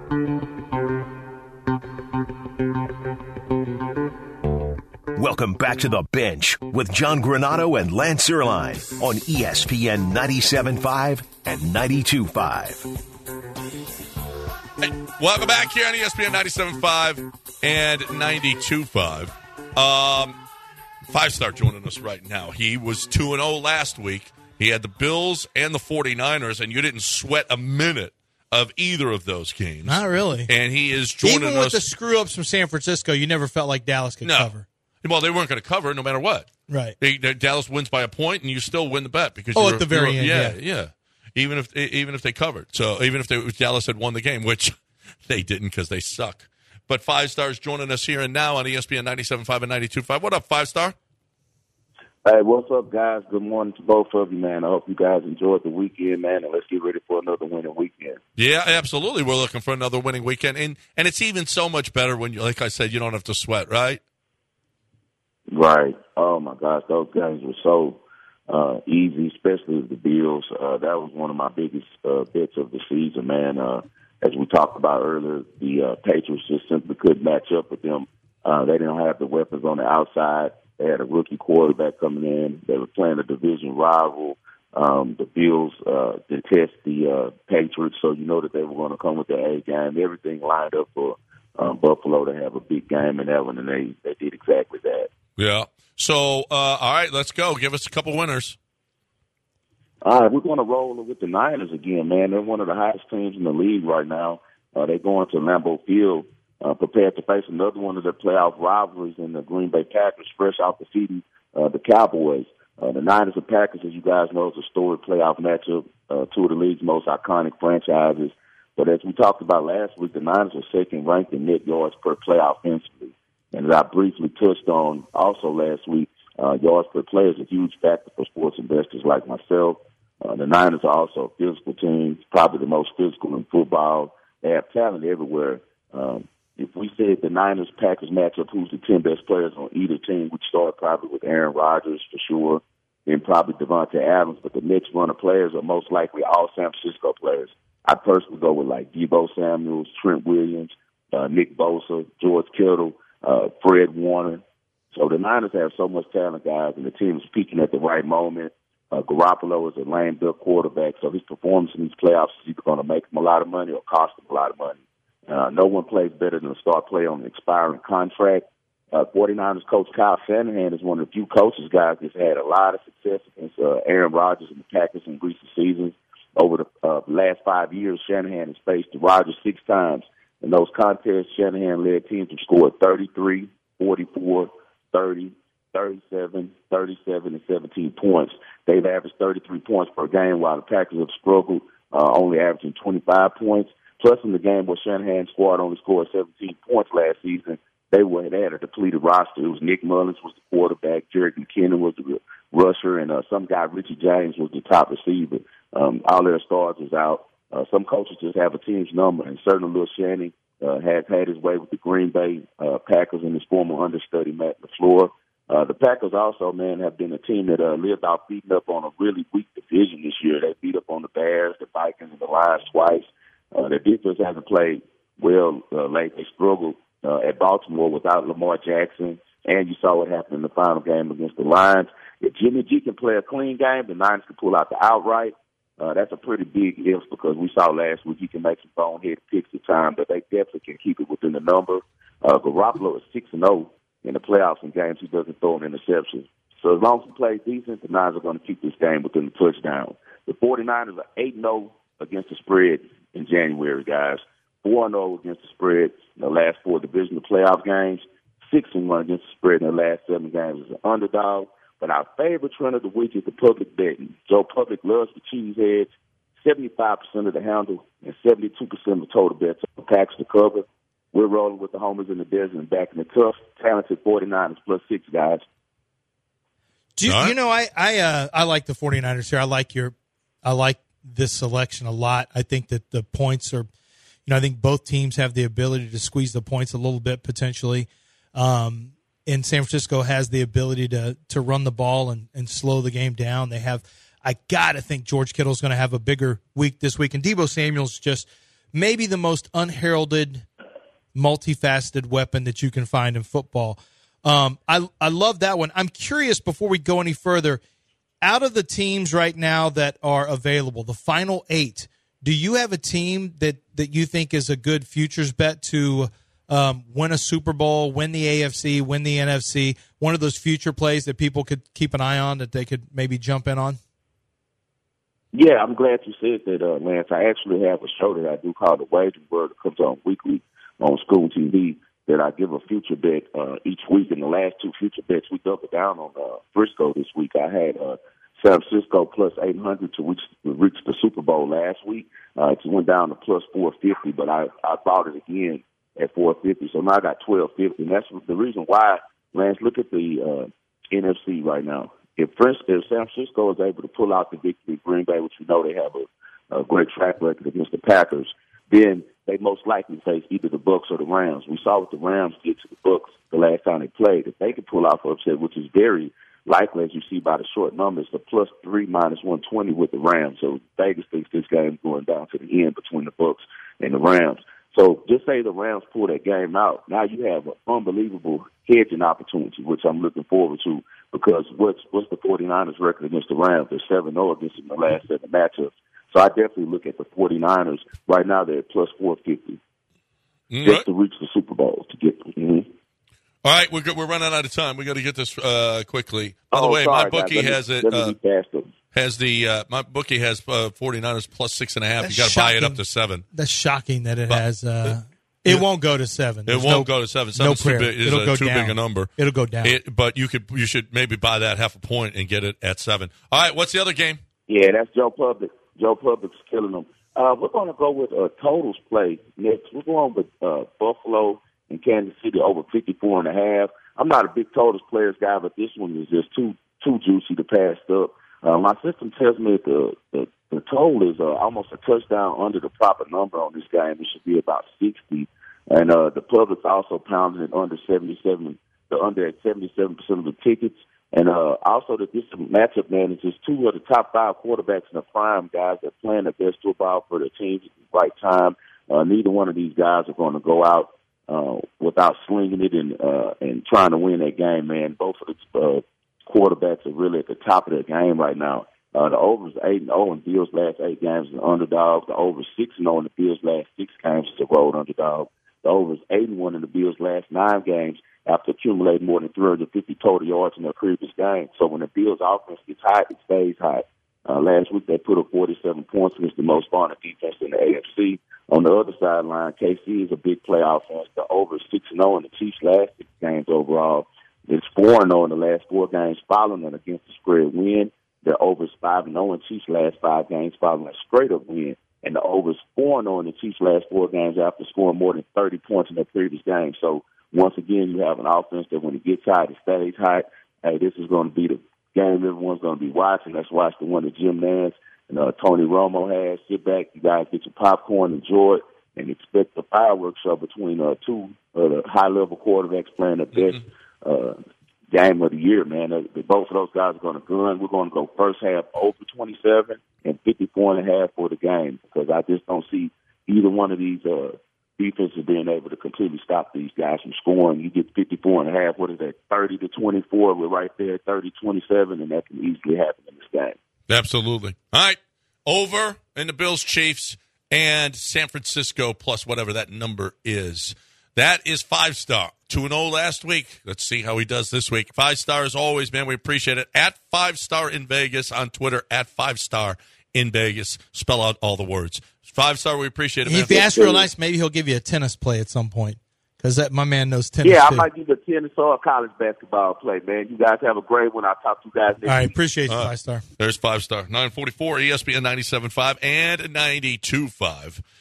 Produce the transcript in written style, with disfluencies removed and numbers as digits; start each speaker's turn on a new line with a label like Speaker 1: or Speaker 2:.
Speaker 1: Welcome back to The Bench with John Granato and Lance Erline on ESPN 97.5 and 92.5.
Speaker 2: Hey, welcome back here on ESPN 97.5 and 92.5. Five-star joining us right now. He was 2-0 last week. He had the Bills and the 49ers, and you didn't sweat a minute of either of those games.
Speaker 3: Not really.
Speaker 2: And he is joining us.
Speaker 3: Even with the screw-ups from San Francisco, you never felt like Dallas could cover.
Speaker 2: Well, they weren't going to cover no matter what.
Speaker 3: Right.
Speaker 2: Dallas wins by a point, and you still win the bet because
Speaker 3: at the very end.
Speaker 2: Yeah. Even if they covered, so even if Dallas had won the game, which they didn't because they suck. But Five Star's joining us here and now on ESPN 97.5 and 92.5. What up, Five Star?
Speaker 4: Hey, what's up, guys? Good morning to both of you, man. I hope you guys enjoyed the weekend, man, and let's get ready for another winning weekend.
Speaker 2: Yeah, absolutely. We're looking for another winning weekend, and it's even so much better when, like I said, you don't have to sweat, right?
Speaker 4: Right. Oh, my gosh, those games were so easy, especially the Bills. That was one of my biggest bets of the season, man. As we talked about earlier, the Patriots just simply couldn't match up with them. They didn't have the weapons on the outside. They had a rookie quarterback coming in. They were playing a division rival. The Bills detest the Patriots, so you know that they were going to come with their A game. Everything lined up for Buffalo to have a big game in that one, and they did exactly that.
Speaker 2: Yeah. So, all right, let's go. Give us a couple winners.
Speaker 4: All right, we're going to roll with the Niners again, man. They're one of the hottest teams in the league right now. They're going to Lambeau Field, prepared to face another one of their playoff rivalries in the Green Bay Packers, fresh out defeating the Cowboys. The Niners and Packers, as you guys know, is a storied playoff matchup, two of the league's most iconic franchises. But as we talked about last week, the Niners are second ranked in net yards per play offensively. And as I briefly touched on also last week, yards per play is a huge factor for sports investors like myself. The Niners are also a physical team, probably the most physical in football. They have talent everywhere. If we said the Niners-Packers matchup, who's the 10 best players on either team, we'd start probably with Aaron Rodgers for sure, then probably Devontae Adams. But the next run of players are most likely all San Francisco players. I'd personally go with like Deebo Samuels, Trent Williams, Nick Bosa, George Kittle, Fred Warner. So the Niners have so much talent, guys, and the team is peaking at the right moment. Garoppolo is a lame duck quarterback, so his performance in these playoffs is either going to make him a lot of money or cost him a lot of money. No one plays better than a star player on an expiring contract. 49ers coach Kyle Shanahan is one of the few coaches, guys, that's had a lot of success against Aaron Rodgers and the Packers in recent seasons. Over the last 5 years, Shanahan has faced Rodgers 6 times. In those contests, Shanahan-led teams have scored 33, 44, 30, 37, 37, and 17 points. They've averaged 33 points per game, while the Packers have struggled, only averaging 25 points. Plus, in the game where Shanahan's squad only scored 17 points last season, they had a depleted roster. It was Nick Mullins was the quarterback, Jerick McKinnon was the rusher, and some guy, Richie James, was the top receiver. All their stars is out. Some coaches just have a team's number, and certainly Lil Shannon has had his way with the Green Bay Packers and his former understudy, Matt LaFleur. The Packers also, man, have been a team that lived off beating up on a really weak division this year. They beat up on the Bears, the Vikings, and the Lions twice. Their defense hasn't played well late. They struggled at Baltimore without Lamar Jackson, and you saw what happened in the final game against the Lions. If Jimmy G can play a clean game, the Niners can pull out the outright. That's a pretty big if because we saw last week he can make some bonehead picks at times, but they definitely can keep it within the number. Garoppolo is 6-0 in the playoffs in games he doesn't throw an interception. So as long as he plays decent, the Niners are going to keep this game within the touchdown. The 49ers are 8-0 against the spread in January, guys. 4-0 against the spread in the last 4 divisional playoff games. 6-1 against the spread in the last 7 games as an underdog. But our favorite trend of the week is the public betting. Joe Public loves the cheese heads, 75% of the handle, and 72% of the total bets on the Packs to cover. We're rolling with the homers in the desert and backing the tough, talented 49ers +6, guys.
Speaker 3: You know, I like the 49ers here. I like this selection a lot. I think that the points are, I think both teams have the ability to squeeze the points a little bit potentially. And San Francisco has the ability to run the ball and slow the game down. I got to think George Kittle's going to have a bigger week this week. And Deebo Samuel's just maybe the most unheralded, multifaceted weapon that you can find in football. I love that one. I'm curious, before we go any further, out of the teams right now that are available, the final 8, do you have a team that you think is a good futures bet to win a Super Bowl, win the AFC, win the NFC, one of those future plays that people could keep an eye on, that they could maybe jump in on?
Speaker 4: Yeah, I'm glad you said that, Lance. I actually have a show that I do called The Wagering Word that comes on weekly on School TV that I give a future bet each week. In the last 2 future bets, we doubled down on Frisco this week. I had San Francisco plus 800 to reach the Super Bowl last week. It went down to plus 450, but I bought it again at 450. So now I got 1250. And that's the reason why, Lance, look at the NFC right now. If San Francisco is able to pull out the victory, Green Bay, which we know they have a great track record against the Packers, then they most likely face either the Bucs or the Rams. We saw what the Rams did to the Bucs the last time they played. If they could pull out the upset, which is very likely, as you see by the short numbers, the plus 3 minus 120 with the Rams. So Vegas thinks this game is going down to the end between the Bucs and the Rams. So just say the Rams pull that game out. Now you have an unbelievable hedging opportunity, which I'm looking forward to, because what's the 49ers record against the Rams? They're 7-0 against them in the last 7 matchups. So I definitely look at the 49ers. Right now they're at plus 450 just to reach the Super Bowl to get them. Mm-hmm.
Speaker 2: All right, we're running out of time. We got to get this quickly. By the way, my bookie has it. My bookie has 49ers plus 6.5. You got to buy it up to 7.
Speaker 3: That's shocking that it has. It won't go to 7.
Speaker 2: It won't go to 7. 7's too big. It'll go too down. Big a number.
Speaker 3: It'll go down.
Speaker 2: But you should maybe buy that half a point and get it at 7. All right, what's the other game?
Speaker 4: Yeah, that's Joe Public. Joe Public's killing them. We're going to go with totals play next. We're going with Buffalo and Kansas City over 54.5. I'm not a big totals players guy, but this one is just too juicy to pass up. My system tells me the total is almost a touchdown under the proper number on this game. It should be about 60. And the public's also pounding it under 77. The under at 77% of the tickets. And also that this matchup, man, is just 2 of the top 5 quarterbacks in the prime, guys that are playing their best football for their teams at the right time. Neither one of these guys are going to go out without slinging it and trying to win that game, man. Both of the quarterbacks are really at the top of their game right now. The over is 8-0 in Bills' last 8 games as an underdog. The over is 6-0 in the Bills' last 6 games as a road underdog. The over is 8-1 in the Bills' last 9 games after accumulating more than 350 total yards in their previous game. So when the Bills' offense gets hot, it stays hot. Last week they put up 47 points against the most vaunted defense in the AFC. On the other sideline, KC is a big play offense. The over is 6-0 in the Chiefs' last 6 games overall. It's 4-0 in the last 4 games following an against the spread win. The over is 5-0 in Chiefs' last 5 games following a straight-up win. And the over is 4-0 in the Chiefs' last 4 games after scoring more than 30 points in their previous game. So once again, you have an offense that when it gets hot, it stays hot. Hey, this is going to be the game everyone's going to be watching. Let's watch the one that Jim Nance and Tony Romo has. Sit back, you guys get your popcorn, enjoy it, and expect a fireworks show between 2 high-level quarterbacks playing the best game of the year, man. Both of those guys are going to gun. We're going to go first half over 27 and 54.5 for the game, because I just don't see either one of these defenses being able to completely stop these guys from scoring. You get 54.5. What is that? 30-24. We're right there, 30-27, and that can easily happen in this game.
Speaker 2: Absolutely. All right. Over in the Bills, Chiefs, and San Francisco plus whatever that number is. That is 5-star. 2-0 last week. Let's see how he does this week. 5-star as always, man. We appreciate it. At 5-star in Vegas on Twitter. At 5-star in Vegas. Spell out all the words. 5-star, we appreciate it, man.
Speaker 3: If you ask real nice, maybe he'll give you a tennis play at some point, because my man knows tennis.
Speaker 4: Yeah,
Speaker 3: too.
Speaker 4: I might give a tennis or a college basketball play, man. You guys have a great one. I'll talk to you guys next week.
Speaker 3: All right, appreciate you, 5-star.
Speaker 2: There's 5-star. 944, ESPN 97.5 and 92.5.